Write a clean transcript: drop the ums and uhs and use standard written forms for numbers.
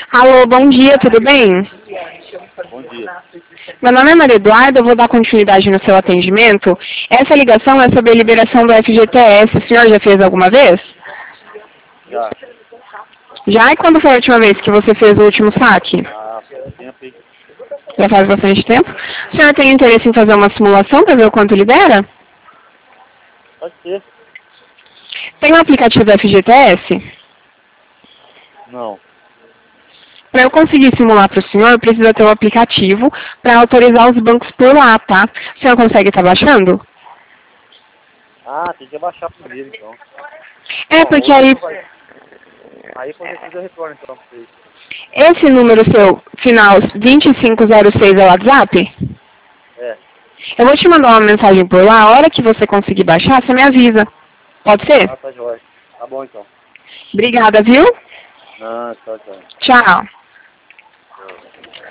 Alô, bom dia, tudo bem? Bom dia. Meu nome é Maria Eduarda, eu vou dar continuidade no seu atendimento. Essa ligação é sobre a liberação do FGTS. O senhor já fez alguma vez? Já. Já? E quando foi a última vez que você fez o último saque? Ah, faz tempo, hein? Já faz bastante tempo. O senhor tem interesse em fazer uma simulação para ver o quanto libera? Pode ser. Tem um aplicativo do FGTS? Não. Para eu conseguir simular para o senhor, precisa ter o aplicativo para autorizar os bancos por lá, tá? O senhor consegue estar baixando? Ah, tem que abaixar primeiro, então. É, Bom, porque hoje aí não vai. Aí quando eu fizer, eu retorno, então, pra vocês. esse número seu, final 2506 é o WhatsApp? É. Eu vou te mandar uma mensagem por lá, a hora que você conseguir baixar, você me avisa. Pode ser? Ah, tá jóia. Tá bom, então. Obrigada, viu? Não, tchau, tchau. Tchau. Tchau.